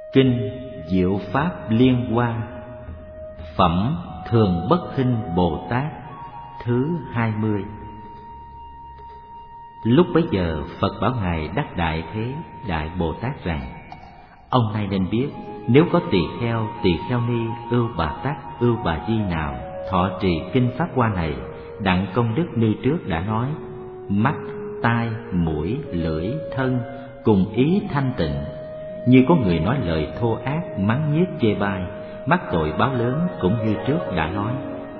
Kinh Diệu Pháp Liên Hoa, Phẩm Thường Bất Khinh Bồ Tát thứ 20. Lúc bấy giờ Phật bảo Ngài Đắc Đại Thế Đại Bồ Tát rằng: ông nay nên biết, nếu có tỳ kheo ni, ưu bà tắc, ưu bà di nào thọ trì kinh Pháp Hoa này, đặng công đức như trước đã nói, mắt, tai, mũi, lưỡi, thân cùng ý thanh tịnh, như có người nói lời thô ác, mắng nhiếc chê bai, mắc tội báo lớn, cũng như trước đã nói.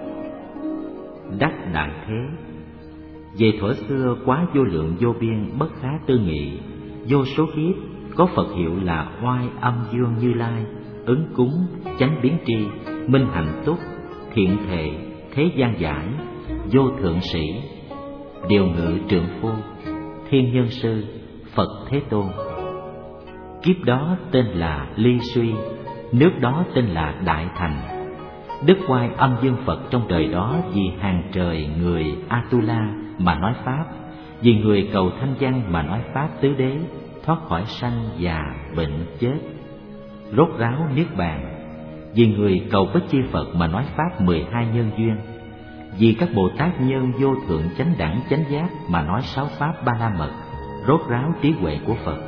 Đắc Đại Thế, về thuở xưa quá vô lượng vô biên, bất khá tư nghị, vô số kiếp có Phật hiệu là Oai Âm Dương Như Lai, ứng cúng, chánh biến tri, minh hạnh túc, thiện thệ, thế gian giải, vô thượng sĩ, điều ngự trượng phu, thiên nhân sư, Phật Thế Tôn. Kiếp đó tên là Ly Suy, nước đó tên là Đại Thành. Đức Oai Âm Dương Phật trong đời đó vì hàng trời người Atula mà nói Pháp, vì người cầu thanh văn mà nói Pháp tứ đế, thoát khỏi sanh già bệnh chết, rốt ráo niết bàn, vì người cầu Bích Chi Phật mà nói Pháp 12 nhân duyên, vì các Bồ Tát nhân vô thượng chánh đẳng chánh giác mà nói 6 Pháp Ba La Mật, rốt ráo trí huệ của Phật.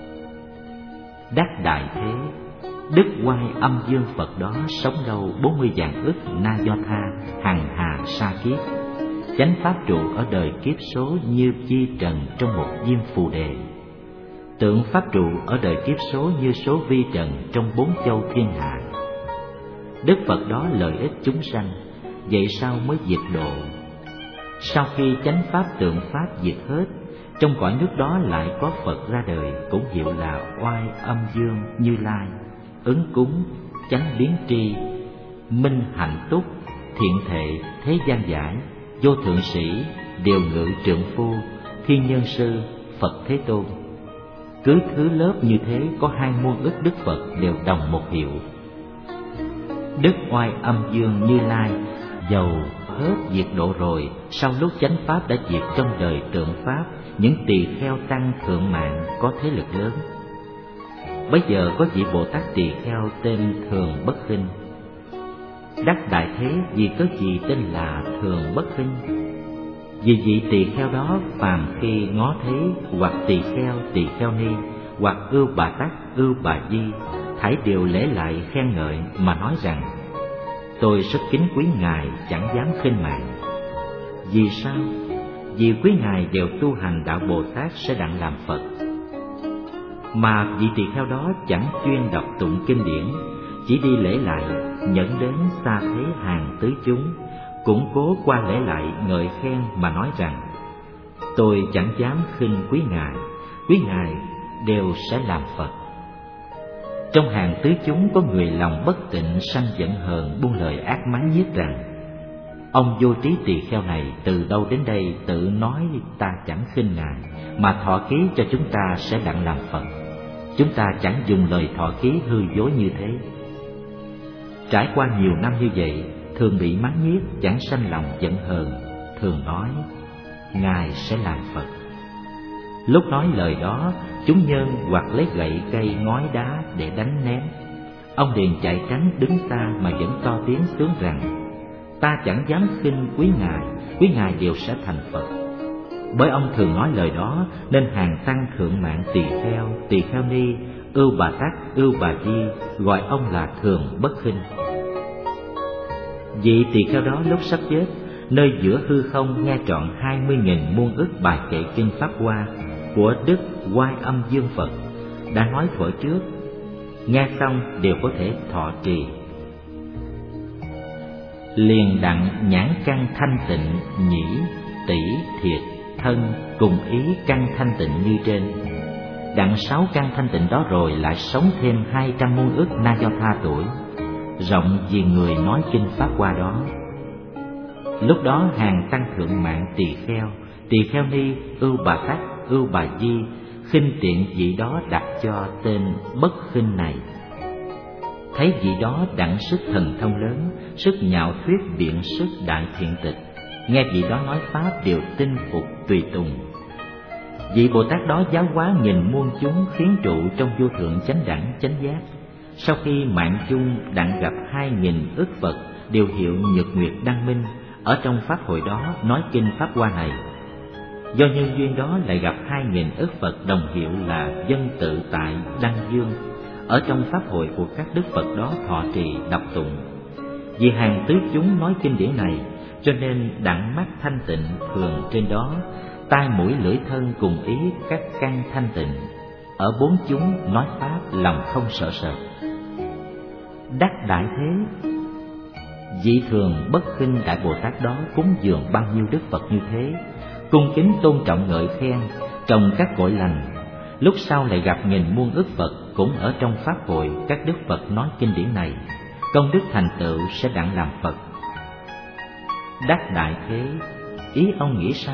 Đắc Đại Thế, Đức Oai Âm Dương Phật đó sống lâu 40 vạn ức na do tha hằng hà sa kiếp, chánh pháp trụ ở đời kiếp số như chi trần trong một diêm phù đề, tượng pháp trụ ở đời kiếp số như số vi trần trong 4 châu thiên hạ. Đức Phật đó lợi ích chúng sanh, vậy sao mới diệt độ? Sau khi chánh pháp tượng pháp diệt hết, trong cõi nước đó lại có Phật ra đời, cũng hiệu là Oai Âm Dương Như Lai, ứng cúng, chánh biến tri, minh hạnh túc, thiện thệ, thế gian giải, vô thượng sĩ, điều ngự trượng phu, thiên nhân sư, Phật Thế Tôn. Cứ thứ lớp như thế có 2 muôn ức Đức Phật đều đồng một hiệu. Đức Oai Âm Dương Như Lai dầu hết diệt độ rồi, sau lúc chánh pháp đã diệt trong đời tượng pháp, những tỳ kheo tăng thượng mạng có thế lực lớn. Bây giờ có vị Bồ Tát tỳ kheo tên Thường Bất Khinh. Đắc Đại Thế vì có gì tên là Thường Bất Khinh? Vì vị tỳ kheo đó phàm khi ngó thấy hoặc tỳ kheo ni, hoặc ưu bà tắc, ưu bà di, thảy đều lễ lại khen ngợi mà nói rằng: tôi rất kính quý Ngài, chẳng dám khinh mạng. Vì sao? Vì quý Ngài đều tu hành đạo Bồ Tát sẽ đặng làm Phật. Mà vị tỳ kheo đó chẳng chuyên đọc tụng kinh điển, chỉ đi lễ lại, nhẫn đến xa thế hàng tứ chúng, củng cố qua lễ lại ngợi khen mà nói rằng: tôi chẳng dám khinh quý Ngài đều sẽ làm Phật. Trong hàng tứ chúng có người lòng bất tịnh, sanh giận hờn, buông lời ác mắng nhiếc rằng: ông vô trí tỳ kheo này từ đâu đến đây tự nói ta chẳng khinh Ngài, mà thọ ký cho chúng ta sẽ đặng làm Phật. Chúng ta chẳng dùng lời thọ ký hư dối như thế. Trải qua nhiều năm như vậy, thường bị mắng nhiếc, chẳng sanh lòng giận hờn, thường nói Ngài sẽ làm Phật. Lúc nói lời đó, chúng nhân hoặc lấy gậy cây ngói đá để đánh ném. Ông liền chạy tránh đứng xa mà vẫn to tiếng sướng rằng: ta chẳng dám khinh quý Ngài đều sẽ thành Phật. Bởi ông thường nói lời đó, nên hàng tăng thượng mạng tỳ kheo ni, ưu bà tắc, ưu bà di gọi ông là Thường Bất Khinh. Vị tỳ kheo đó lúc sắp chết, nơi giữa hư không nghe trọn 20.000 muôn ức bài kệ kinh Pháp Hoa của Đức Oai Âm Dương Phật đã nói thuở trước, nghe xong đều có thể thọ trì. Liền đặng nhãn căn thanh tịnh, nhĩ, tỷ, thiệt, thân cùng ý căn thanh tịnh như trên. Đặng 6 căn thanh tịnh đó rồi lại sống thêm 200 muôn ức na do tha tuổi, rộng vì người nói kinh Pháp Hoa đó. Lúc đó hàng tăng thượng mạng tỳ kheo ni, ưu bà tắc, ưu bà di khinh tiện vị đó đặt cho tên Bất Khinh này. Thấy vị đó đặng sức thần thông lớn, sức nhạo thuyết biện sức đại thiện tịch, nghe vị đó nói pháp đều tin phục tùy tùng. Vị Bồ Tát đó giáo hóa nghìn muôn chúng, khiến trụ trong vô thượng chánh đẳng chánh giác, sau khi mạng chung đặng gặp 2000 ức Phật đều hiệu Nhật Nguyệt Đăng Minh ở trong pháp hội đó nói kinh Pháp Hoa này. Do nhân duyên đó lại gặp 2000 ức Phật đồng hiệu là Dân Tự Tại Đăng Dương ở trong pháp hội của các đức Phật đó thọ trì đọc tụng. Vì hàng tứ chúng nói kinh điển này, cho nên đặng mắt thanh tịnh thường trên đó, tai mũi lưỡi thân cùng ý các căn thanh tịnh. Ở bốn chúng nói pháp lòng không sợ sệt. Đắc đại thế, vị thường bất khinh đại Bồ Tát đó cúng dường bao nhiêu đức Phật như thế, cung kính tôn trọng ngợi khen trong các cội lành. Lúc sau lại gặp nghìn muôn ức Phật cũng ở trong pháp hội các đức Phật nói kinh điển này, công đức thành tựu sẽ đặng làm Phật. Đắc đại thế, ý ông nghĩ sao?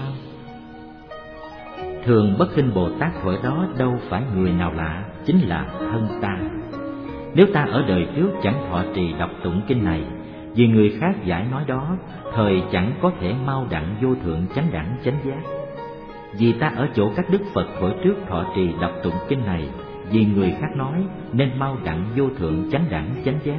Thường bất khinh Bồ Tát thuở đó đâu phải người nào lạ, chính là thân ta. Nếu ta ở đời trước chẳng thọ trì đọc tụng kinh này, vì người khác giải nói đó, thời chẳng có thể mau đặng vô thượng chánh đẳng chánh giác. Vì ta ở chỗ các đức Phật thuở trước thọ trì đọc tụng kinh này, vì người khác nói nên mau đặng vô thượng chánh đẳng chánh giác.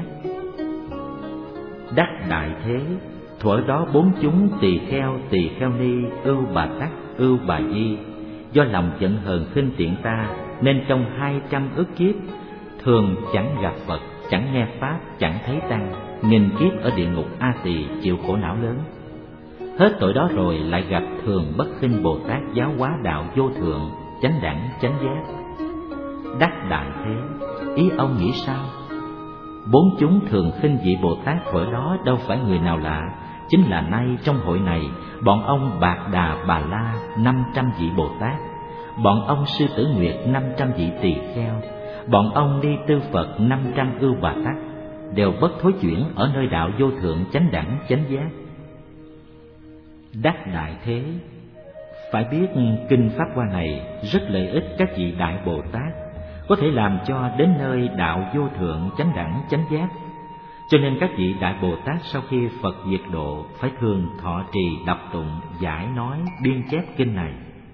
Đắc đại thế, thuở đó bốn chúng tỳ kheo ni, ưu bà tắc, ưu bà di, do lòng giận hờn khinh tiện ta, nên trong 200 ức kiếp thường chẳng gặp Phật, chẳng nghe pháp, chẳng thấy tăng, nghìn kiếp ở địa ngục A Tỳ chịu khổ não lớn. Hết tội đó rồi lại gặp thường bất khinh Bồ Tát giáo hóa đạo vô thượng chánh đẳng chánh giác. Đắc đại thế, ý ông nghĩ sao? Bốn chúng thường khinh vị Bồ Tát thuở đó đâu phải người nào lạ, chính là nay trong hội này, bọn ông Bạc Đà Bà La 500 vị Bồ Tát, bọn ông Sư Tử Nguyệt 500 vị tỳ kheo, bọn ông Ni Tư Phật 500 ưu bà tắc, đều bất thối chuyển ở nơi đạo vô thượng chánh đẳng chánh giác. Đắc đại thế, phải biết kinh Pháp Hoa này rất lợi ích các vị đại Bồ Tát, có thể làm cho đến nơi đạo vô thượng chánh đẳng chánh giác. Cho nên các vị đại Bồ Tát sau khi Phật diệt độ phải thường thọ trì đọc tụng giải nói biên chép kinh này.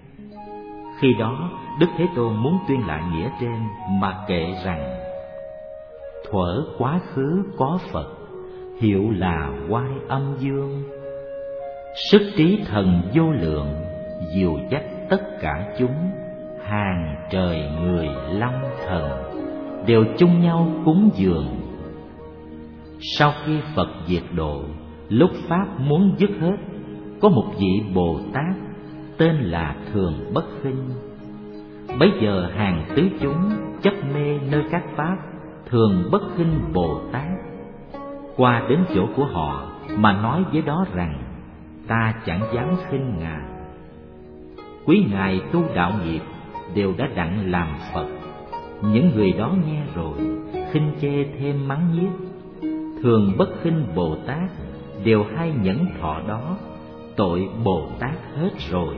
Khi đó Đức Thế Tôn muốn tuyên lại nghĩa trên mà kệ rằng: thuở quá khứ có Phật, hiệu là Oai Âm Dương, sức trí thần vô lượng, dìu dắt tất cả chúng, hàng trời người long thần đều chung nhau cúng dường. Sau khi Phật diệt độ, lúc pháp muốn dứt hết, có một vị Bồ Tát tên là Thường Bất Khinh. Bấy giờ hàng tứ chúng chấp mê nơi các pháp Thường Bất Khinh Bồ Tát qua đến chỗ của họ mà nói với đó rằng: ta chẳng dám khinh ngài. Quý ngài tu đạo nghiệp đều đã đặng làm Phật. Những người đó nghe rồi khinh chê thêm mắng nhiếc. Thường Bất Khinh Bồ Tát đều hay nhẫn thọ đó, tội Bồ Tát hết rồi.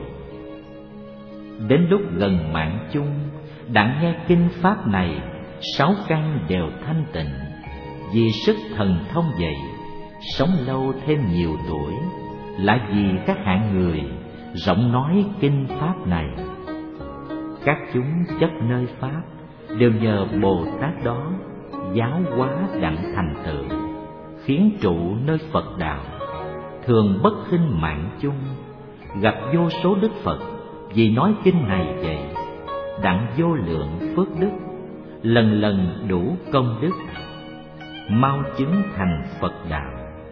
Đến lúc gần mạng chung, đặng nghe kinh pháp này, 6 căn đều thanh tịnh, vì sức thần thông vậy, sống lâu thêm nhiều tuổi, lại vì các hạng người rộng nói kinh pháp này. Các chúng chấp nơi pháp đều nhờ Bồ Tát đó giáo hóa đặng thành tựu, khiến trụ nơi Phật đạo. Thường Bất Khinh mạng chung, gặp vô số đức Phật vì nói kinh này vậy, đặng vô lượng phước đức, lần lần đủ công đức, mau chứng thành Phật đạo.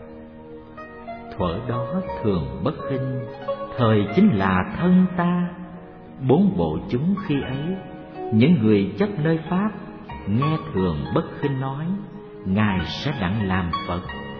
Thuở đó Thường Bất Khinh, thời chính là thân ta. 4 bộ chúng khi ấy, những người chấp nơi pháp nghe Thường Bất Khinh nói, ngài sẽ đặng làm Phật.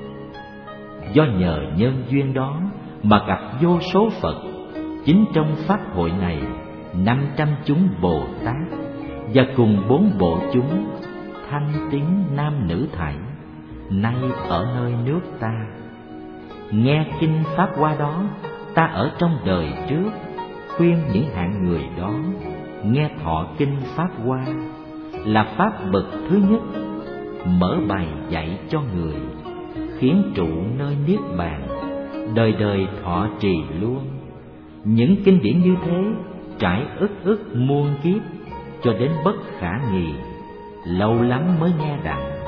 Do nhờ nhân duyên đó mà gặp vô số Phật. Chính trong pháp hội này, 500 chúng Bồ Tát và cùng 4 bộ chúng thanh tiếng nam nữ thảy, nay ở nơi nước ta. Nghe kinh pháp hoa đó, ta ở trong đời trước khuyên những hạng người đó nghe thọ kinh pháp hoa, là pháp bậc thứ nhất, mở bài dạy cho người, khiến trụ nơi niết bàn, đời đời thọ trì luôn. Những kinh điển như thế trải ức muôn kiếp, cho đến bất khả nghị, lâu lắm mới nghe đặng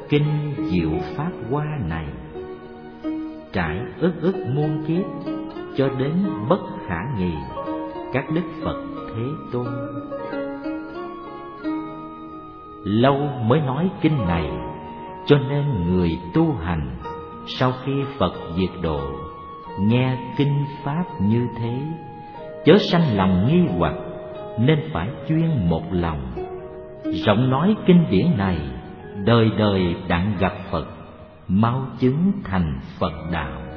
kinh diệu pháp hoa này. Trải ức muôn kiếp cho đến bất khả nghị, các đức Phật Thế Tôn. Lâu mới nói kinh này, cho nên người tu hành sau khi Phật diệt độ, nghe kinh pháp như thế, chớ sanh lòng nghi hoặc, nên phải chuyên một lòng. Rộng nói kinh điển này, đời đời đặng gặp Phật, mau chứng thành Phật đạo.